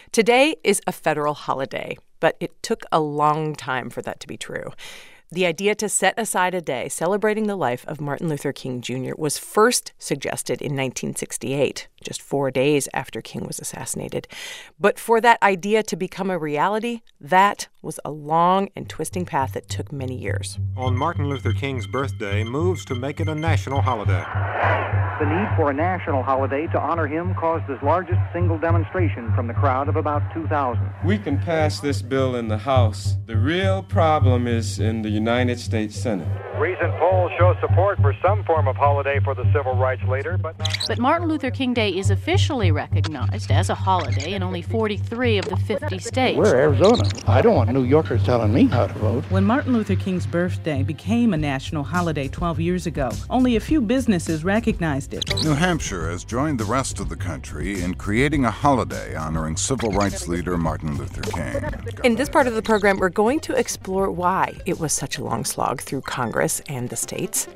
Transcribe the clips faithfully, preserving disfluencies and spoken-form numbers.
Today is a federal holiday, but it took a long time for that to be true. The idea to set aside a day celebrating the life of Martin Luther King Junior was first suggested in nineteen sixty-eight, just four days after King was assassinated. But for that idea to become a reality, that was a long and twisting path that took many years. On Martin Luther King's birthday, moves to make it a national holiday. The need for a national holiday to honor him caused his largest single demonstration from the crowd of about two thousand. We can pass this bill in the House. The real problem is in the United States Senate. Recent polls show support for some form of holiday for the civil rights leader, but... But Martin Luther King Day is officially recognized as a holiday in only forty-three of the fifty states. We're Arizona. I don't want New Yorkers telling me how to vote. When Martin Luther King's birthday became a national holiday twelve years ago, only a few businesses recognized it. New Hampshire has joined the rest of the country in creating a holiday honoring civil rights leader Martin Luther King. In this part of the program, we're going to explore why it was such a long slog through Congress and the states.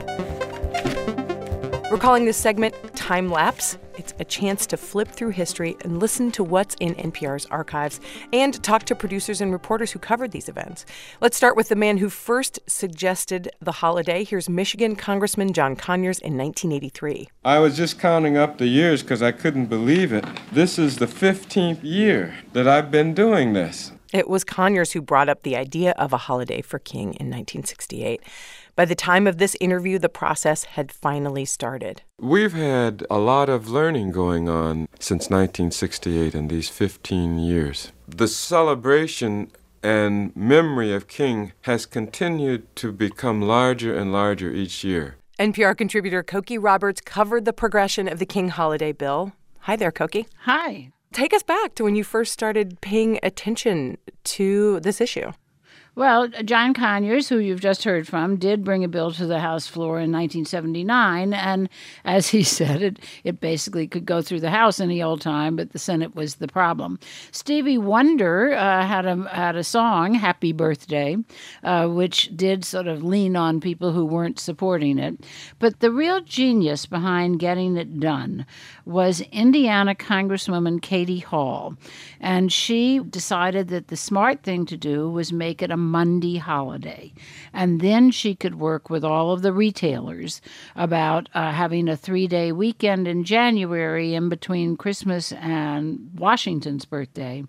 We're calling this segment Time Lapse. It's a chance to flip through history and listen to what's in N P R's archives and talk to producers and reporters who covered these events. Let's start with the man who first suggested the holiday. Here's Michigan Congressman John Conyers in nineteen eighty-three. I was just counting up the years because I couldn't believe it. This is the fifteenth year that I've been doing this. It was Conyers who brought up the idea of a holiday for King in nineteen sixty-eight. By the time of this interview, the process had finally started. We've had a lot of learning going on since nineteen sixty-eight in these fifteen years. The celebration and memory of King has continued to become larger and larger each year. N P R contributor Cokie Roberts covered the progression of the King holiday bill. Hi there, Cokie. Hi. Take us back to when you first started paying attention to this issue. Well, John Conyers, who you've just heard from, did bring a bill to the House floor in nineteen seventy-nine, and as he said, it it basically could go through the House any old time, but the Senate was the problem. Stevie Wonder uh, had a had a song, Happy Birthday, uh, which did sort of lean on people who weren't supporting it. But the real genius behind getting it done was Indiana Congresswoman Katie Hall, and she decided that the smart thing to do was make it a Monday holiday. And then she could work with all of the retailers about uh, having a three-day weekend in January in between Christmas and Washington's birthday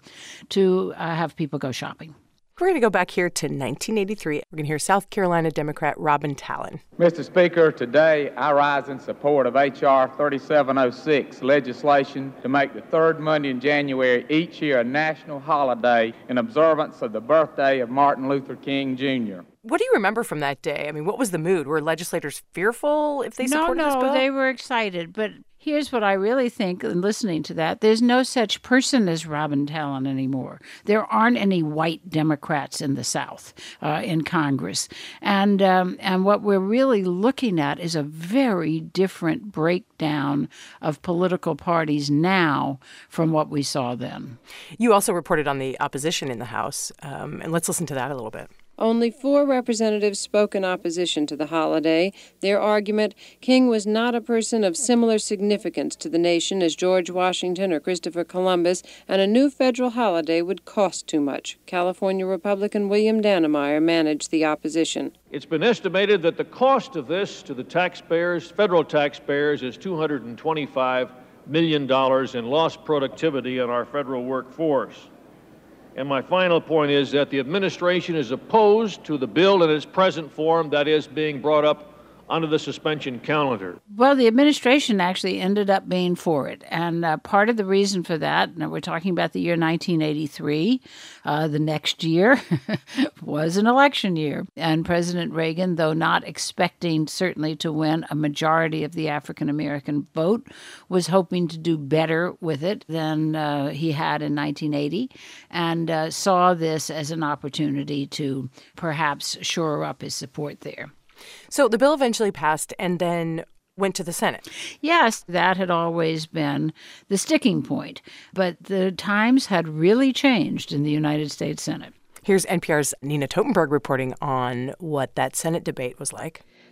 to uh, have people go shopping. We're going to go back here to nineteen eighty-three. We're going to hear South Carolina Democrat Robin Talon. Mister Speaker, today I rise in support of H R thirty-seven oh six, legislation to make the third Monday in January each year a national holiday in observance of the birthday of Martin Luther King Junior What do you remember from that day? I mean, what was the mood? Were legislators fearful if they no, supported no, this bill? No, no, they were excited. But here's what I really think in listening to that. There's no such person as Robin Talon anymore. There aren't any white Democrats in the South, uh, in Congress. And, um, and what we're really looking at is a very different breakdown of political parties now from what we saw then. You also reported on the opposition in the House, um, and let's listen to that a little bit. Only four representatives spoke in opposition to the holiday. Their argument, King was not a person of similar significance to the nation as George Washington or Christopher Columbus, and a new federal holiday would cost too much. California Republican William Dannemeyer managed the opposition. It's been estimated that the cost of this to the taxpayers, federal taxpayers, is two hundred twenty-five million dollars in lost productivity in our federal workforce. And my final point is that the administration is opposed to the bill in its present form, that is, being brought up under the suspension calendar. Well, the administration actually ended up being for it. And uh, part of the reason for that, and we're talking about the year nineteen eighty-three, uh, the next year was an election year. And President Reagan, though not expecting certainly to win a majority of the African-American vote, was hoping to do better with it than uh, he had in nineteen eighty, and uh, saw this as an opportunity to perhaps shore up his support there. So the bill eventually passed and then went to the Senate. Yes, that had always been the sticking point. But the times had really changed in the United States Senate. Here's N P R's Nina Totenberg reporting on what that Senate debate was like.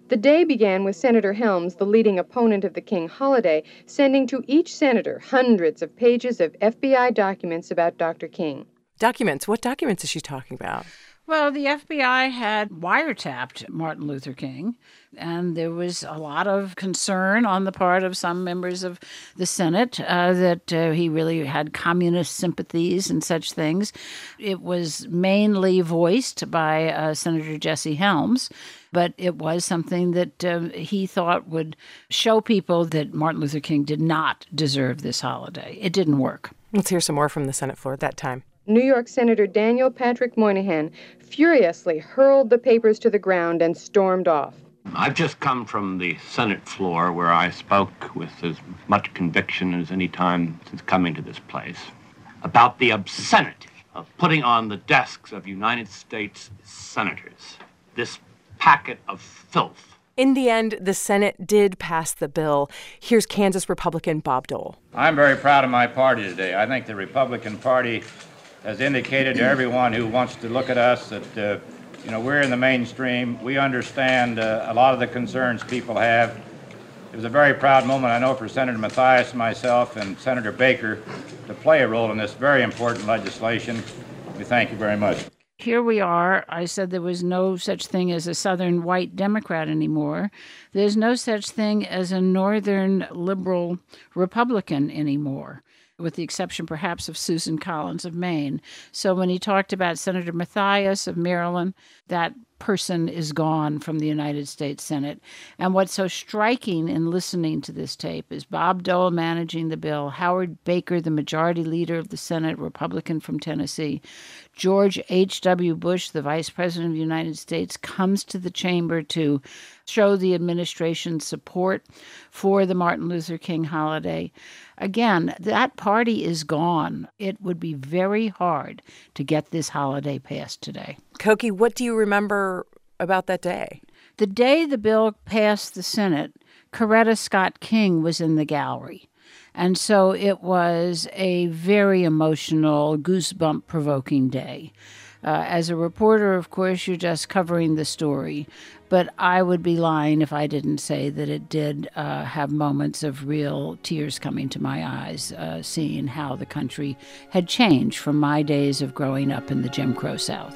The day began with Senator Helms, the leading opponent of the King holiday, sending to each senator hundreds of pages of F B I documents about Doctor King. Documents? What documents is she talking about? Well, the F B I had wiretapped Martin Luther King, and there was a lot of concern on the part of some members of the Senate uh, that uh, he really had communist sympathies and such things. It was mainly voiced by uh, Senator Jesse Helms, but it was something that uh, he thought would show people that Martin Luther King did not deserve this holiday. It didn't work. Let's hear some more from the Senate floor at that time. New York Senator Daniel Patrick Moynihan furiously hurled the papers to the ground and stormed off. I've just come from the Senate floor where I spoke with as much conviction as any time since coming to this place about the obscenity of putting on the desks of United States senators this packet of filth. In the end, the Senate did pass the bill. Here's Kansas Republican Bob Dole. I'm very proud of my party today. I think the Republican Party has indicated to everyone who wants to look at us that, uh, you know, we're in the mainstream. We understand uh, a lot of the concerns people have. It was a very proud moment, I know, for Senator Mathias, myself, and Senator Baker to play a role in this very important legislation. We thank you very much. Here we are. I said there was no such thing as a Southern white Democrat anymore. There's no such thing as a Northern liberal Republican anymore, with the exception perhaps of Susan Collins of Maine. So when he talked about Senator Mathias of Maryland, that person is gone from the United States Senate. And what's so striking in listening to this tape is Bob Dole managing the bill, Howard Baker, the majority leader of the Senate, Republican from Tennessee, George H W. Bush, the Vice President of the United States, comes to the chamber to show the administration's support for the Martin Luther King holiday. Again, that party is gone. It would be very hard to get this holiday passed today. Cokie, what do you remember about that day? The day the bill passed the Senate, Coretta Scott King was in the gallery. And so it was a very emotional, goosebump-provoking day. Uh, as a reporter, of course, you're just covering the story. But I would be lying if I didn't say that it did uh, have moments of real tears coming to my eyes, uh, seeing how the country had changed from my days of growing up in the Jim Crow South.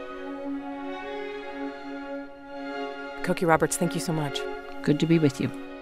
Cokie Roberts, thank you so much. Good to be with you.